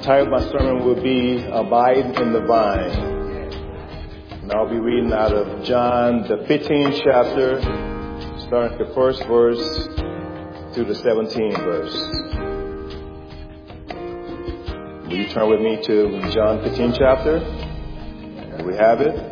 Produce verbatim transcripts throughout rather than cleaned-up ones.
title of my sermon will be Abide in the Vine. And I'll be reading out of John, the fifteenth chapter, starting at the first verse to the seventeenth verse. Will you turn with me to John fifteenth chapter? And we have it.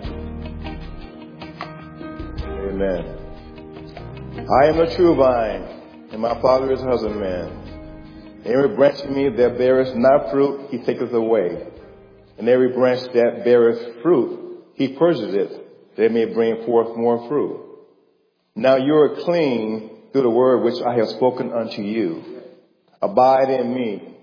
Amen. I am the true vine, and my Father is a husbandman. Every branch in me that beareth not fruit, he taketh away. And every branch that beareth fruit, he purges it, that it may bring forth more fruit. Now you are clean through the word which I have spoken unto you. Abide in me,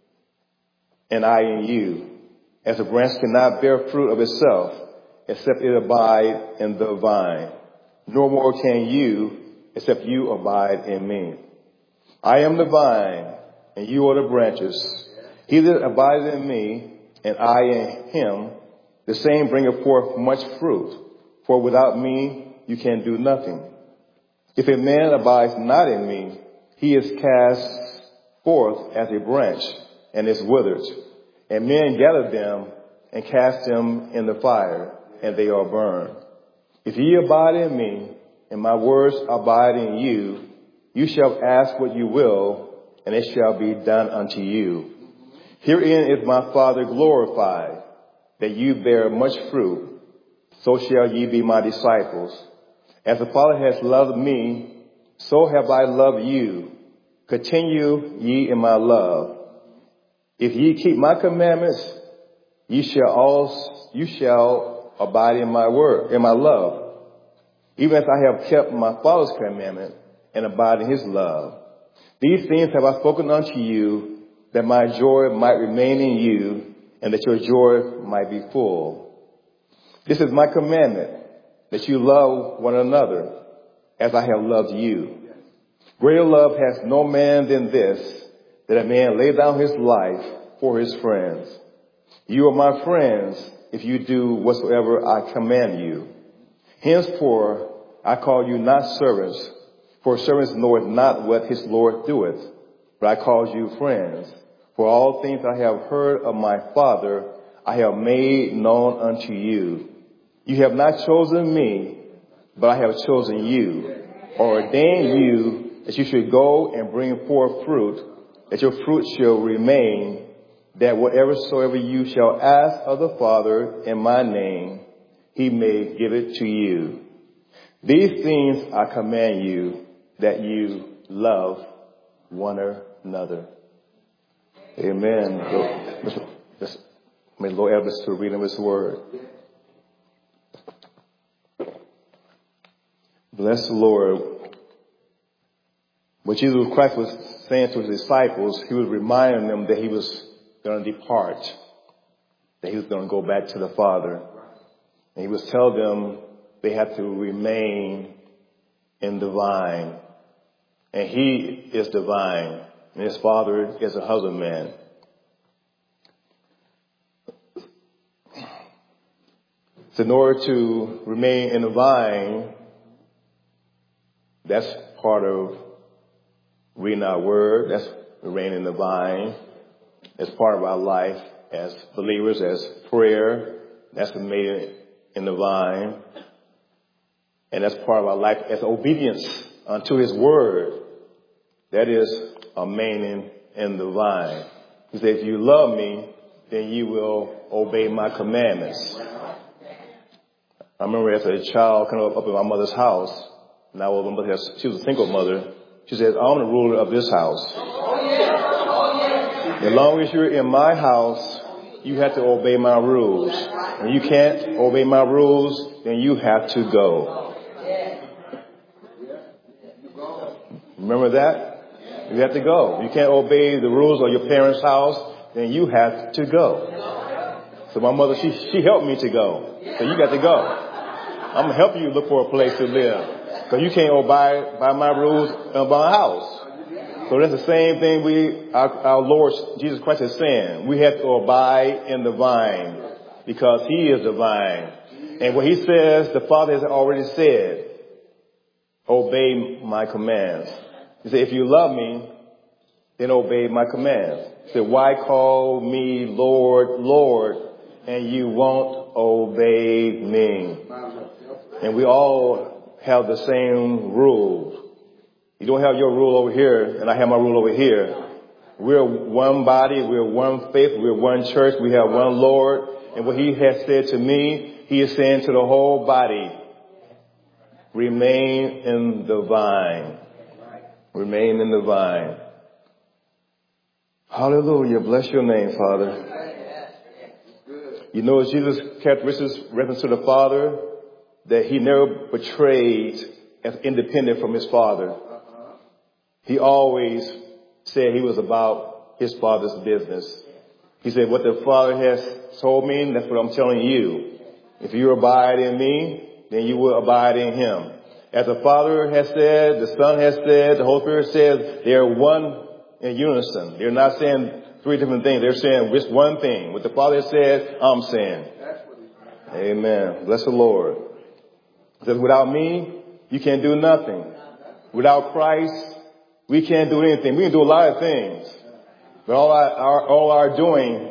and I in you. As a branch cannot bear fruit of itself, except it abide in the vine. Nor more can you, except you abide in me. I am the vine, and you are the branches. He that abideth in me, and I in him, the same bringeth forth much fruit. For without me you can do nothing. If a man abides not in me, he is cast forth as a branch, and is withered. And men gather them, and cast them in the fire, and they are burned. If ye abide in me, and my words abide in you, you shall ask what you will, and it shall be done unto you. Herein is my Father glorified, that you bear much fruit, so shall ye be my disciples. As the Father has loved me, so have I loved you. Continue ye in my love. If ye keep my commandments, ye shall also, you shall abide in my word, in my love, even as I have kept my Father's commandment and abide in his love. These things have I spoken unto you, that my joy might remain in you, and that your joy might be full. This is my commandment, that you love one another, as I have loved you. Greater love has no man than this, that a man lay down his life for his friends. You are my friends, if you do whatsoever I command you. Henceforth I call you not servants, for servants knoweth not what his Lord doeth, but I call you friends. For all things I have heard of my Father, I have made known unto you. You have not chosen me, but I have chosen you, or ordained you, that you should go and bring forth fruit, that your fruit shall remain, that whatever soever you shall ask of the Father in my name, he may give it to you. These things I command you, that you love one another. Amen. May the Lord help us to read of his word. Bless the Lord. What Jesus Christ was saying to his disciples, he was reminding them that he was going to depart, that he was going to go back to the Father. And he was telling them they had to remain in the vine. And he is the vine, and his Father is a husbandman. So in order to remain in the vine, that's part of reading our word. That's remaining in the vine. That's part of our life as believers, as prayer. That's remaining in the vine. And that's part of our life as obedience unto his word. That is remaining in the vine. He said, if you love me, then you will obey my commandments. I remember as a child coming up, up in my mother's house, and I was, my mother, she was a single mother. She said, I'm the ruler of this house. As long as you're in my house, you have to obey my rules. When you can't obey my rules, then you have to go. Remember that? You have to go. You can't obey the rules of your parents' house, then you have to go. So my mother, she, she helped me to go. So you got to go. I'm going to help you look for a place to live. Because you can't obey by my rules of my house. So that's the same thing we, our, our Lord Jesus Christ is saying. We have to abide in the vine because he is the vine. And what he says, the Father has already said, obey my commands. He said, if you love me, then obey my commands. He said, why call me Lord, Lord, and you won't obey me? And we all have the same rules. You don't have your rule over here, and I have my rule over here. We're one body, we're one faith, we're one church, we have one Lord. And what he has said to me, he is saying to the whole body, remain in the vine. Remain in the vine. Hallelujah. Bless your name, Father. You know, Jesus' characteristics reference to the Father, that he never betrayed as independent from his Father. He always said he was about his Father's business. He said, what the Father has told me, that's what I'm telling you. If you abide in me, then you will abide in him. As the Father has said, the Son has said, the Holy Spirit says, they are one in unison. They're not saying three different things. They're saying just one thing. What the Father has said, I'm saying. Amen. Bless the Lord. He says, without me, you can't do nothing. Without Christ, we can't do anything. We can do a lot of things. But all our, our, all our doing,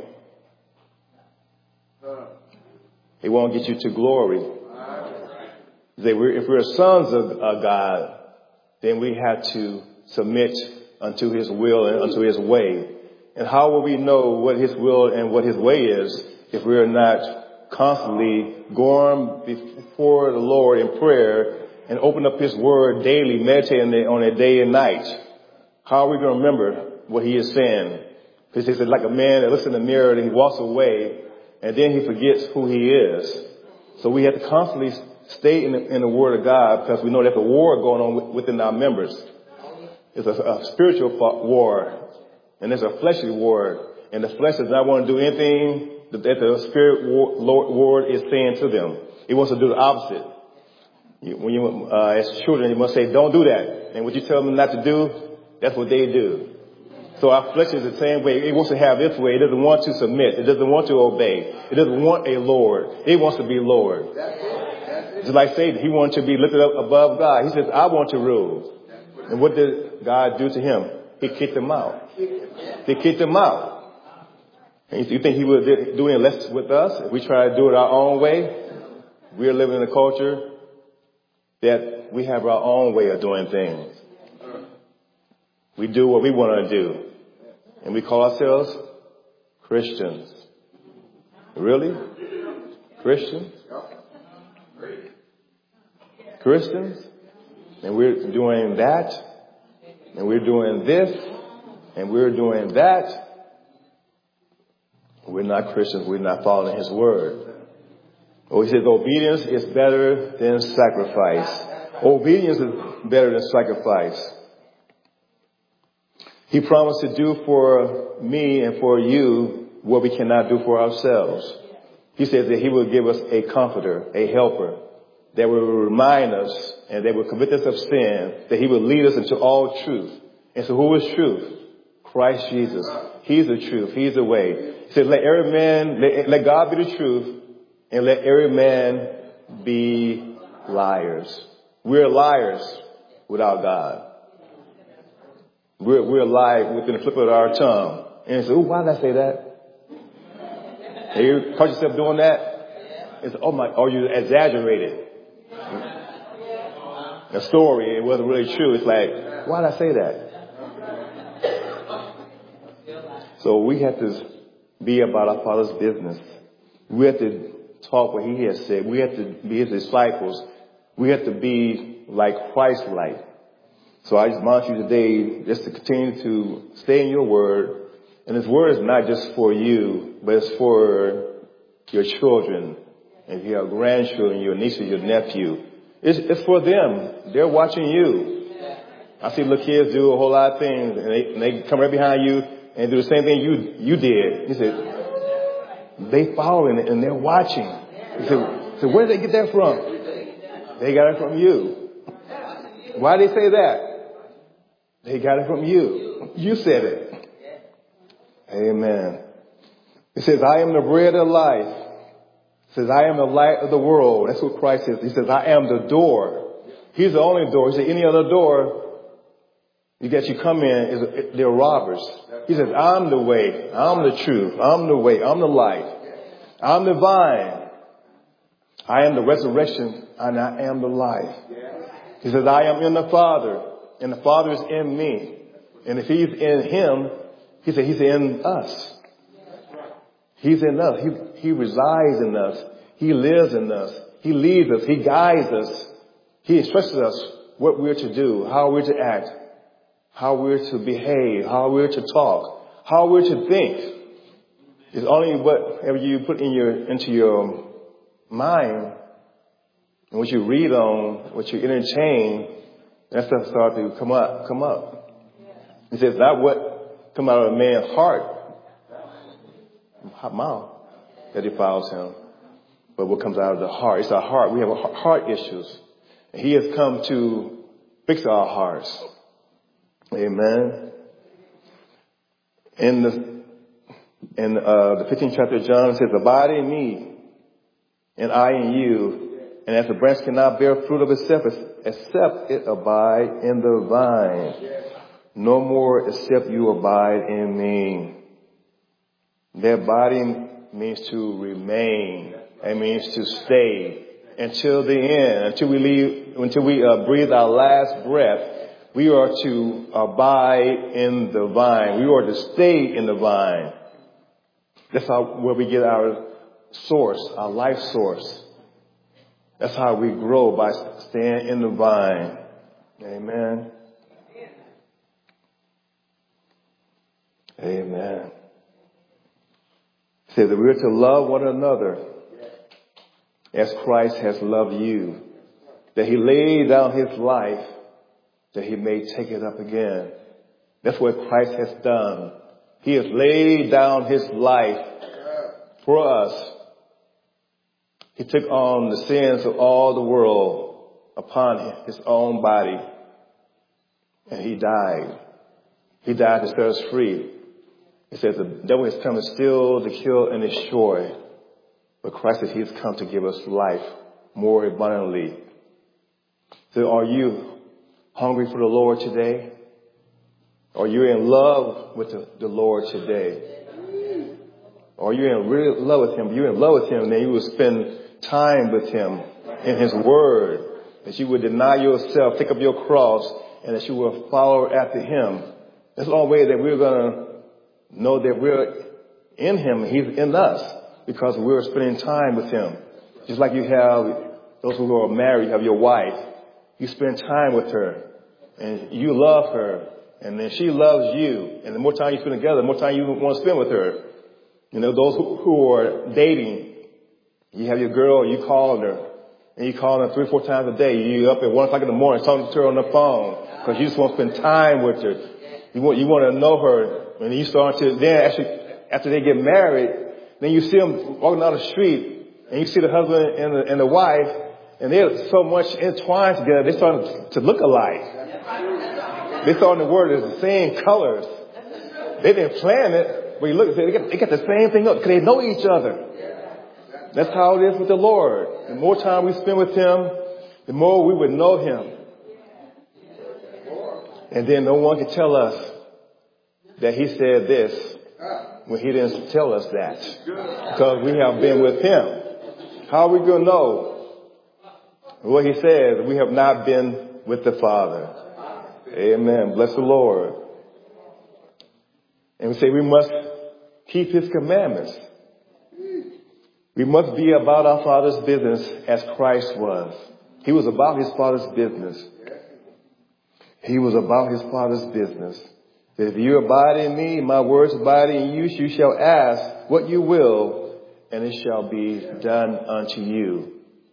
it won't get you to glory. If we're sons of God, then we have to submit unto his will and unto his way. And how will we know what his will and what his way is if we are not constantly going before the Lord in prayer and open up his word daily, meditating on it day and night? How are we going to remember what he is saying? Because it's like a man that looks in the mirror and he walks away and then he forgets who he is. So we have to constantly stay in the, in the Word of God, because we know there's a war going on within our members. It's a, a spiritual war, and there's a fleshly war. And the flesh does not want to do anything that the Spirit Lord is saying to them. It wants to do the opposite. You, when you, uh, as children, you must say, don't do that. And what you tell them not to do, that's what they do. So our flesh is the same way. It wants to have its way. It doesn't want to submit. It doesn't want to obey. It doesn't want a Lord. It wants to be Lord. Just like Satan, he wanted to be lifted up above God. He says, I want to rule. And what did God do to him? He kicked him out. They kicked him out. And you think he would do any less with us if we try to do it our own way? We're living in a culture that we have our own way of doing things. We do what we want to do. And we call ourselves Christians. Really? Christians? Christians? And we're doing that. And we're doing this. And we're doing that. We're not Christians. We're not following his word. Oh, he says obedience is better than sacrifice. Obedience is better than sacrifice. He promised to do for me and for you what we cannot do for ourselves. He says that he will give us a comforter, a helper, that will remind us and that will convict us of sin, that he will lead us into all truth. And so who is truth? Christ Jesus. He's the truth. He's the way. He said, let every man, let, let God be the truth, and let every man be liars. We're liars without God. We're, we're alive within the flip of our tongue. And you say, oh, why did I say that? Have you caught yourself doing that? It's, oh my, or you exaggerated a story. It wasn't really true. It's like, why did I say that? So we have to be about our Father's business. We have to talk what he has said. We have to be his disciples. We have to be like Christ-like. So I just want you today just to continue to stay in your word. And this word is not just for you, but it's for your children. And if you have grandchildren, your nieces, your nephew. It's, it's for them. They're watching you. I see little kids do a whole lot of things, and they, and they come right behind you and do the same thing you you did. He said, they following it and they're watching. He said, so where did they get that from? They got it from you. Why did they say that? They got it from you. You said it. Amen. It says, I am the bread of life. It says, I am the light of the world. That's what Christ says. He says, I am the door. He's the only door. He said, any other door, You get you come in, is they're robbers. He says, I'm the way, I'm the truth, I'm the way, I'm the life, I'm the vine. I am the resurrection and I am the life. He says, I am in the Father and the Father is in me. And if he's in him, he said, he's in us. He's in us. He, he resides in us. He lives in us. He leads us. He guides us. He instructs us what we're to do, how we're to act, how we're to behave, how we're to talk, how we're to think. It's only whatever you put in your, into your mind and what you read on, what you entertain, that stuff starts to come up, come up. He says, not what come out of a man's heart, mouth, that defiles him, but what comes out of the heart. It's our heart. We have heart issues. And he has come to fix our hearts. Amen. In the in uh, the fifteenth chapter of John, it says, abide in me, and I in you. And as the branch cannot bear fruit of itself, except it abide in the vine, no more except you abide in me. That abiding means to remain. It means to stay until the end, until we leave, until we uh, breathe our last breath. We are to abide in the vine. We are to stay in the vine. That's how where we get our source, our life source. That's how we grow, by staying in the vine. Amen. Amen. It says that we're to love one another as Christ has loved you. That he laid down his life that he may take it up again. That's what Christ has done. He has laid down his life for us. He took on the sins of all the world upon his own body. And he died. He died to set us free. It says the devil has come to steal, to kill, and destroy. But Christ says he has come to give us life more abundantly. So are you hungry for the Lord today? Are you in love with the, the Lord today? Are you in real love with him? You're in love with him, then you will spend time with him in his word. That you would deny yourself, take up your cross, and that you will follow after him. That's the only way that we're going to know that we're in him, he's in us, because we're spending time with him. Just like you have those who are married, you have your wife. You spend time with her, and you love her, and then she loves you. And the more time you spend together, the more time you want to spend with her. You know, those who, who are dating, you have your girl, you call her, and you call her three or four times a day. You up at one o'clock in the morning talking to her on the phone because you just want to spend time with her. You want, you want to know her. And you start to, then actually, after they get married, then you see them walking down the street, and you see the husband and the, and the wife, and they're so much entwined together, they start to look alike. They start to wear the same colors. They didn't plan it, but you look, they got, they got the same thing up because they know each other. That's how it is with the Lord. The more time we spend with him, the more we would know him. And then no one can tell us that he said this when he didn't tell us that, because we have been with him. How are we going to know what he says? We have not been with the Father. Amen. Bless the Lord. And we say we must keep his commandments. We must be about our Father's business as Christ was. He was about his Father's business. He was about his Father's business. If you abide in me, my words abide in you, you shall ask what you will, and it shall be done unto you.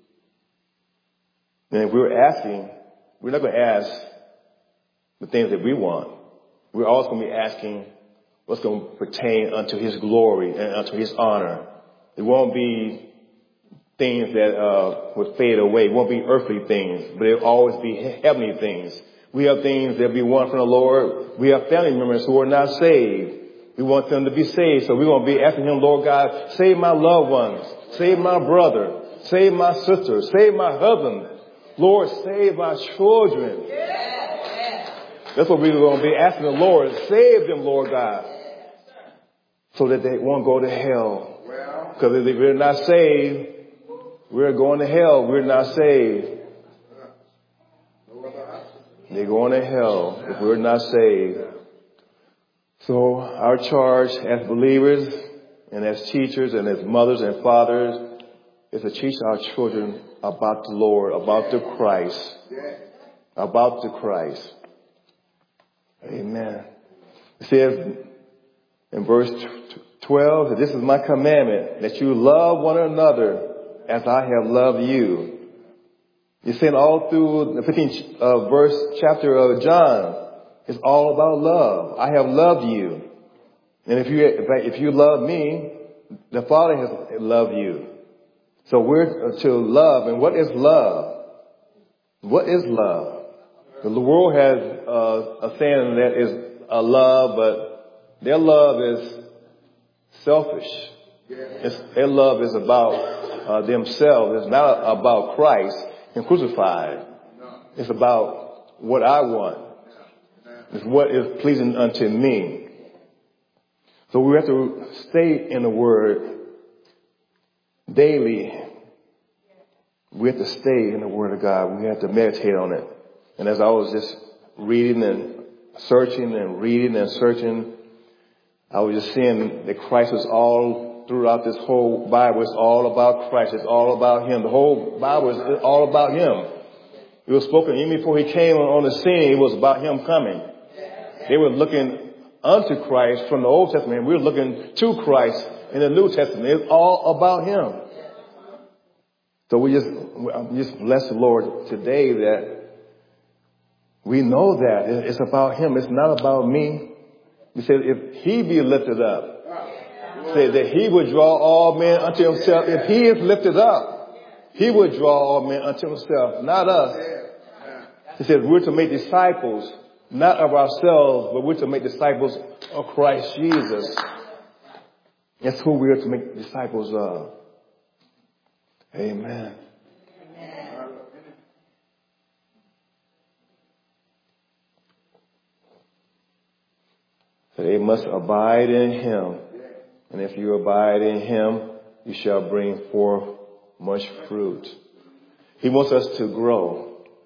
And if we're asking, we're not going to ask the things that we want. We're always going to be asking what's going to pertain unto his glory and unto his honor. It won't be things that uh, would fade away. It won't be earthly things, but it'll always be heavenly things. We have things that we want from the Lord. We have family members who are not saved. We want them to be saved. So we're going to be asking him, Lord God, save my loved ones. Save my brother. Save my sister. Save my husband. Lord, save my children. That's what we're going to be asking the Lord. Save them, Lord God, so that they won't go to hell. Because if we're not saved, we're going to hell. We're not saved. They're going to hell if we're not saved. So our charge as believers and as teachers and as mothers and fathers is to teach our children about the Lord, about the Christ, about the Christ. Amen. It says in verse twelve, that this is my commandment, that you love one another as I have loved you. You're saying all through the fifteenth uh, verse chapter of John, it's all about love. I have loved you. And if you, if you love me, the Father has loved you. So we're to love. And what is love? What is love? The world has uh, a saying that is a love, but their love is selfish. It's, their love is about uh, themselves. It's not about Christ and crucified. It's about what I want. It's what is pleasing unto me. So we have to stay in the Word daily. We have to stay in the Word of God. We have to meditate on it. And as I was just reading and searching and reading and searching, I was just seeing that Christ is all throughout this whole Bible. It's all about Christ. It's all about Him. The whole Bible is all about Him. It was spoken even before He came on the scene. It was about Him coming. They were looking unto Christ from the Old Testament. We were looking to Christ in the New Testament. It's all about Him. So we just, I'm just bless the Lord today that we know that it's about Him. It's not about me. He said, if He be lifted up, said that He would draw all men unto Himself. If He is lifted up, He would draw all men unto Himself, not us. He said, we're to make disciples, not of ourselves, but we're to make disciples of Christ Jesus. That's who we are to make disciples of. Amen. So they must abide in Him. And if you abide in Him, you shall bring forth much fruit. He wants us to grow.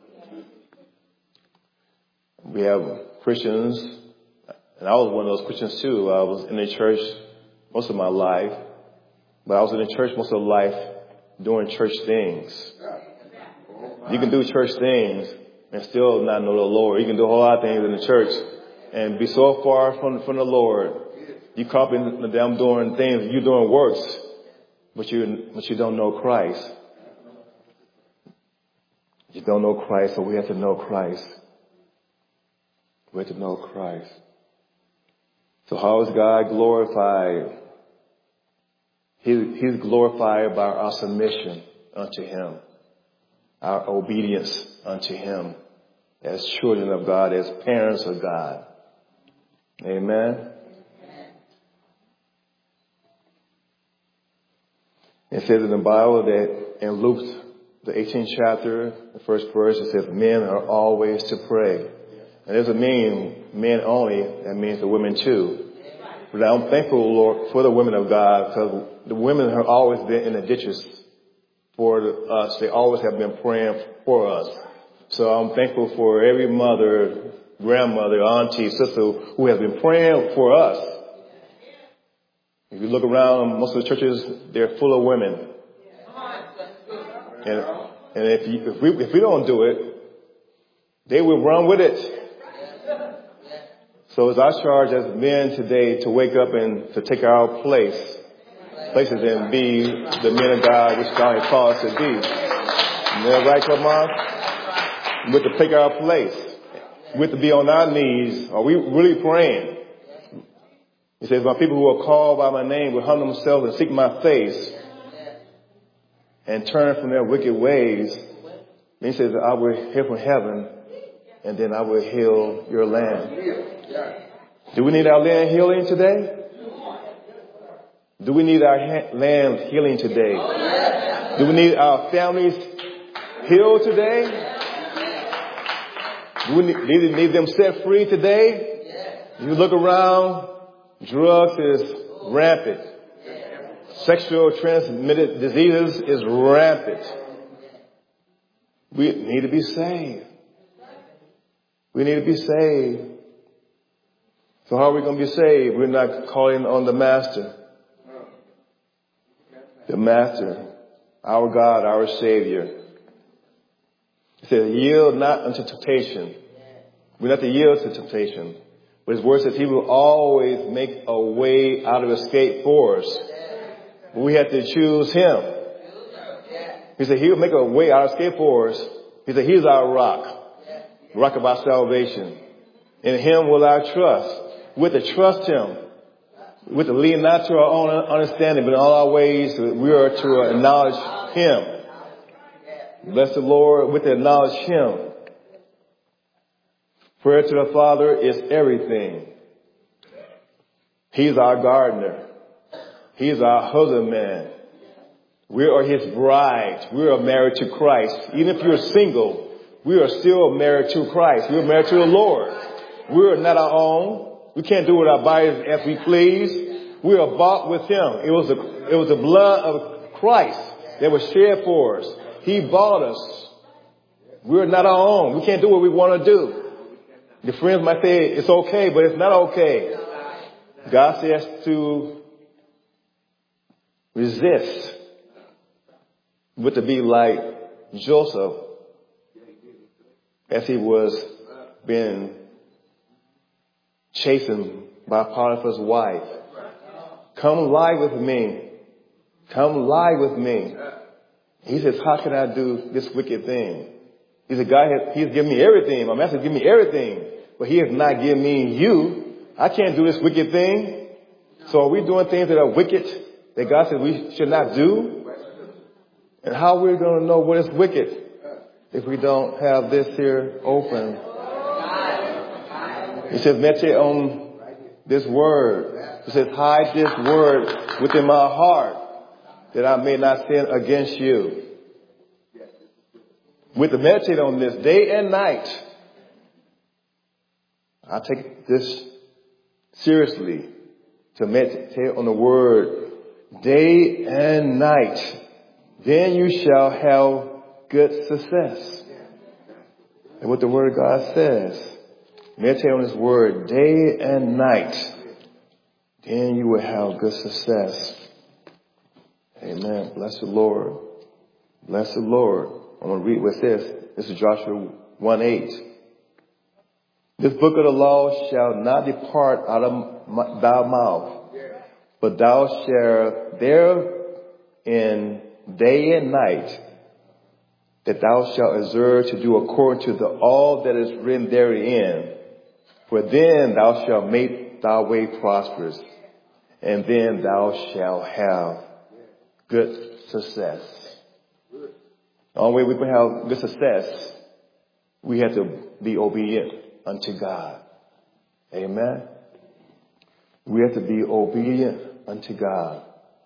We have Christians, and I was one of those Christians too. I was in the church most of my life, but I was in the church most of life doing church things. You can do church things and still not know the Lord. You can do a whole lot of things in the church and be so far from, from the Lord. You caught in the damn doing things, you doing works, but you but you don't know Christ. You don't know Christ, so we have to know Christ. We have to know Christ. So how is God glorified? He, he's glorified by our submission unto Him, our obedience unto Him as children of God, as parents of God. Amen. It says in the Bible that in Luke, the eighteenth chapter, the first verse, it says, men are always to pray. And it doesn't mean men only, that means the women too. But I'm thankful, Lord, for the women of God, because the women have always been in the ditches for us. They always have been praying for us. So I'm thankful for every mother, grandmother, auntie, sister who has been praying for us. If you look around, most of the churches, they're full of women. And, and if, you, if, we, if we don't do it, they will run with it. So it's our charge as men today to wake up and to take our place, places and be the men of God which God has called us to be. Isn't that right, come on? We have to take our place. We have to be on our knees. Are we really praying? He says, my people who are called by my name will humble themselves and seek my face and turn from their wicked ways. Then he says, I will hear from heaven and then I will heal your land. Do we need our land healing today? Do we need our ha- land healing today? Do we need our families healed today? Do we need, need them set free today? You look around, drugs is rampant. Sexual transmitted diseases is rampant. We need to be saved. We need to be saved. So how are we going to be saved? We're not calling on the Master. The Master, our God, our Savior. He said, yield not unto temptation. We're not to yield to temptation. But his word says he will always make a way out of escape for us. But we have to choose him. He said he will make a way out of escape for us. He said he's our rock. The rock of our salvation. In him will I trust. We have to trust him. We have to lean not to our own understanding, but in all our ways we are to acknowledge him. Bless the Lord with to acknowledge him. Prayer to the Father is everything. He's our gardener. He's our husbandman. We are his bride. We are married to Christ. Even if you're single, we are still married to Christ. We are married to the Lord. We are not our own. We can't do with our bodies as we please. We are bought with him. It was the, it was the blood of Christ that was shed for us. He bought us. We're not our own. We can't do what we want to do. The friends might say it's okay, but it's not okay. God says to resist, but to be like Joseph as he was being chastened by Potiphar's wife. Come lie with me. Come lie with me. He says, how can I do this wicked thing? He said, God has, he's given me everything. My master has given me everything, but he has not given me you. I can't do this wicked thing. So are we doing things that are wicked that God said we should not do? And how are we going to know what is wicked if we don't have this here open? He says, meditate on this word. He says, hide this word within my heart that I may not sin against you. We have to meditate on this day and night. I take this seriously, to meditate on the word day and night. Then you shall have good success. And what the word of God says, meditate on his word day and night. Then you will have good success. Amen. Bless the Lord. Bless the Lord. I'm going to read what it says. This is Joshua one eight. This book of the law shall not depart out of my, thy mouth, but thou shalt therein day and night, that thou shalt observe to do according to the, all that is written therein. For then thou shalt make thy way prosperous, and then thou shalt have good success. The only way we can have good success, we have to be obedient unto God. Amen. We have to be obedient unto God.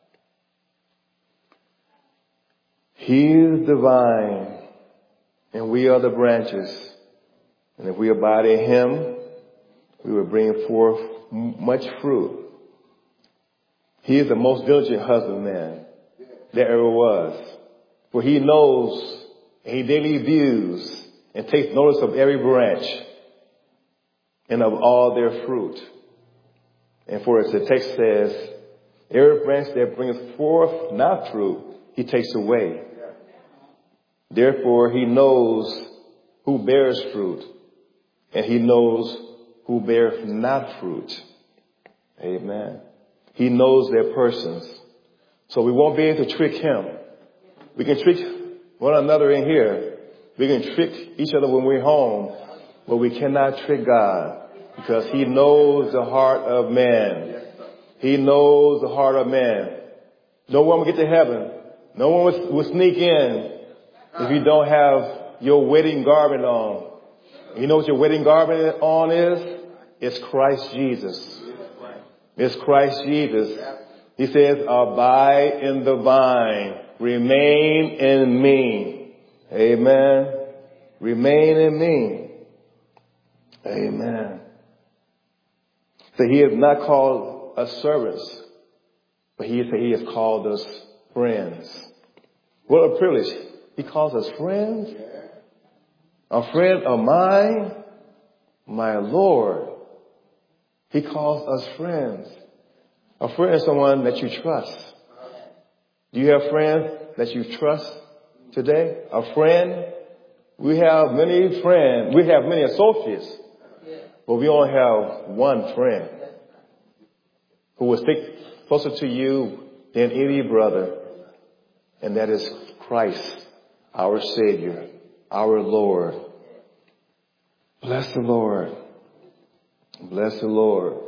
He is the vine, and we are the branches. And if we abide in him, we will bring forth much fruit. He is the most diligent husbandman there ever was. For he knows, and he daily views, and takes notice of every branch, and of all their fruit. And for as the text says, every branch that brings forth not fruit, he takes away. Therefore, he knows who bears fruit, and he knows who bears not fruit. Amen. He knows their persons. So we won't be able to trick him. We can trick one another in here. We can trick each other when we're home, but we cannot trick God, because he knows the heart of man. He knows the heart of man. No one will get to heaven. No one will, will sneak in if you don't have your wedding garment on. You know what your wedding garment on is? It's Christ Jesus. It's Christ Jesus. He says, abide in the vine. Remain in me. Amen. Remain in me. Amen. So he has not called us servants, but he, he has called us friends. What a privilege. He calls us friends. A friend of mine, my Lord. He calls us friends. A friend is someone that you trust. Do you have friends that you trust today? A friend? We have many friends. We have many associates. But we only have one friend who will stick closer to you than any brother. And that is Christ, our Savior, our Lord. Bless the Lord. Bless the Lord.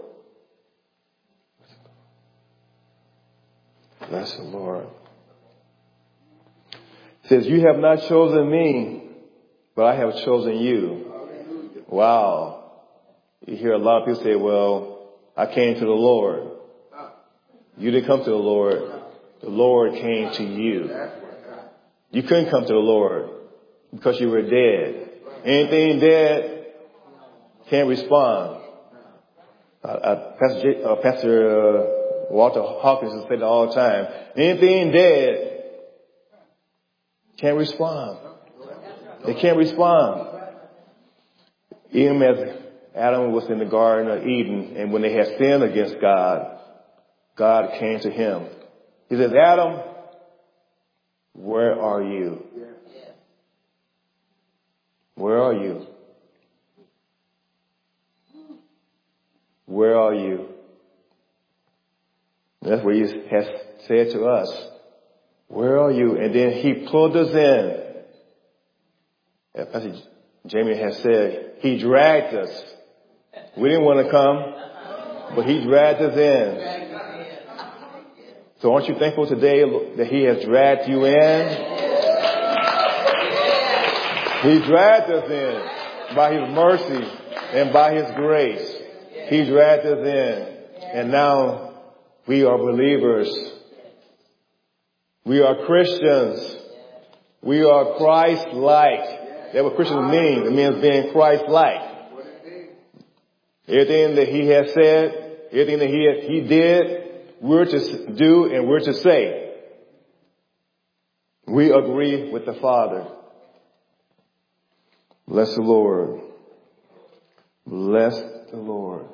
Bless the Lord. It says, you have not chosen me, but I have chosen you. Wow. You hear a lot of people say, well, I came to the Lord. You didn't come to the Lord. The Lord came to you. You couldn't come to the Lord because you were dead. Anything dead can't respond. Uh, uh, Pastor, J, uh, Pastor uh, Walter Hawkins has said it all the time. Anything dead can't respond. They can't respond. Even as Adam was in the Garden of Eden, and when they had sinned against God, God came to him. He says, Adam, where are you? Where are you? Where are you? And that's what he has said to us. Where are you? And then he pulled us in. As Pastor Jamie has said, he dragged us. We didn't want to come, but he dragged us in. So aren't you thankful today that he has dragged you in? He dragged us in by his mercy and by his grace. He dragged us in. And now we are believers. We are Christians. We are Christ-like. That's what Christians mean. It means being Christ-like. Everything that he has said, everything that he, he did, we're to do and we're to say. We agree with the Father. Bless the Lord. Bless the Lord.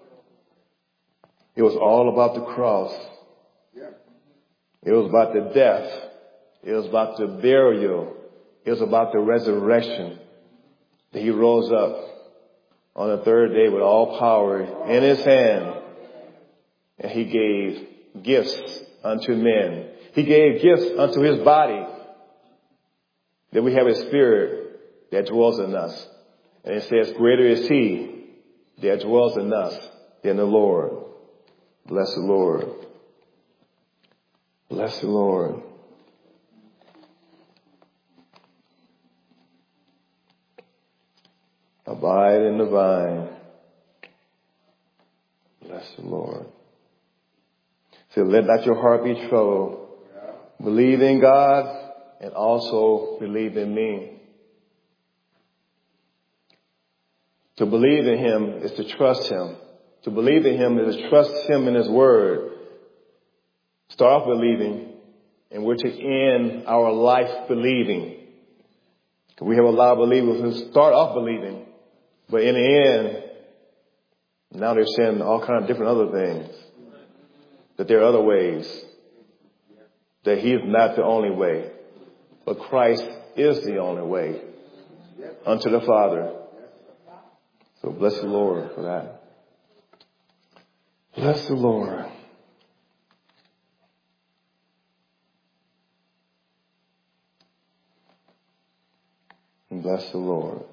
It was all about the cross. It was about the death. It was about the burial. It was about the resurrection. That he rose up on the third day with all power in his hand. And he gave gifts unto men. He gave gifts unto his body. That we have a spirit that dwells in us. And it says, greater is he that dwells in us than the Lord. Bless the Lord. Bless the Lord. Abide in the vine. Bless the Lord. So let not your heart be troubled. Believe in God and also believe in me. To believe in him is to trust him. To believe in him is to trust him in his word. Start off believing, and we're to end our life believing. We have a lot of believers who start off believing, but in the end, now they're saying all kinds of different other things. That there are other ways. That he is not the only way. But Christ is the only way unto the Father. So bless the Lord for that. Bless the Lord. Bless the Lord.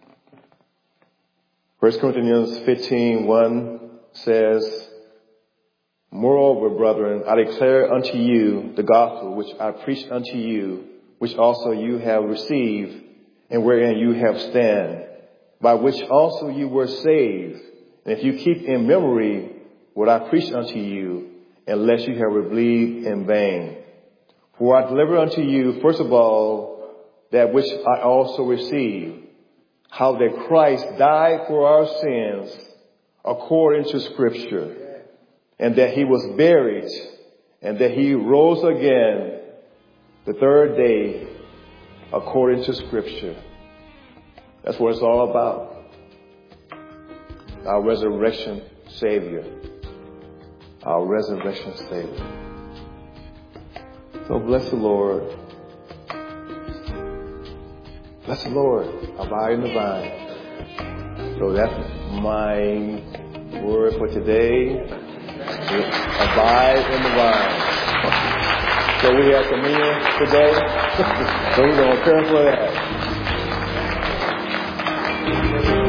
First Corinthians fifteen one says, moreover, brethren, I declare unto you the gospel which I preached unto you, which also you have received, and wherein you have stand, by which also you were saved. And if you keep in memory what I preached unto you, unless you have believed in vain. For I delivered unto you, first of all, that which I also received, how that Christ died for our sins according to Scripture, and that he was buried, and that he rose again the third day according to Scripture. That's what it's all about. Our resurrection Savior. Our resurrection Savior. So bless the Lord. Bless the Lord. Abide in the vine. So that's my word for today. Abide in the vine. So we have communion today. So we're going to prepare for that.